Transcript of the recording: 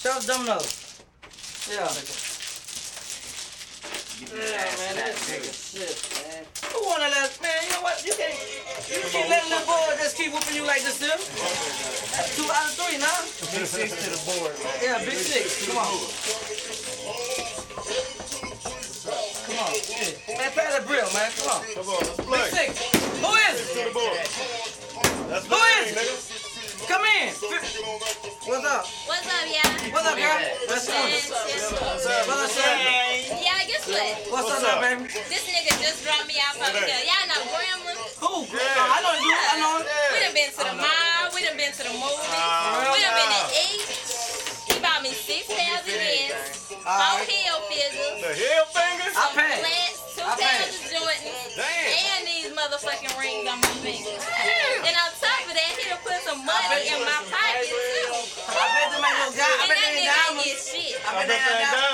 Show us Domino's. Yeah. Yeah, man, that's shit, man. Who wanna let, man, you know what? You can't let a little boy just keep whooping you like this, too. That's 2 out of 3, now. Big 6 to the board. Yeah, big 6. Come on. Come on. Yeah. Man, pass that grill, man. Come on. Come on, let's play. Big 6. Who is it? To the board. That's Who is it? nigga. Come in. What's up? What's up, y'all? What's up, girl? What's up? What's up? What's up? Yeah, guess what? What's up, baby? This nigga just dropped me off over here. Y'all know Gremlin? Who? I know you. I know him. We done been to the mall. We done been to the movies. We done been to eat. He bought me 6 pairs of Vans, 4 heel figures, The heel fingers? some paid. flats, 2 I pairs paid. of Jordans, Damn. and these motherfucking rings on my finger. And on top of that, he done put some money in my pocket too. I bet them ain't no guy. I And bet that they ain't nigga ain't diamonds. get shit. I bet they ain't diamonds.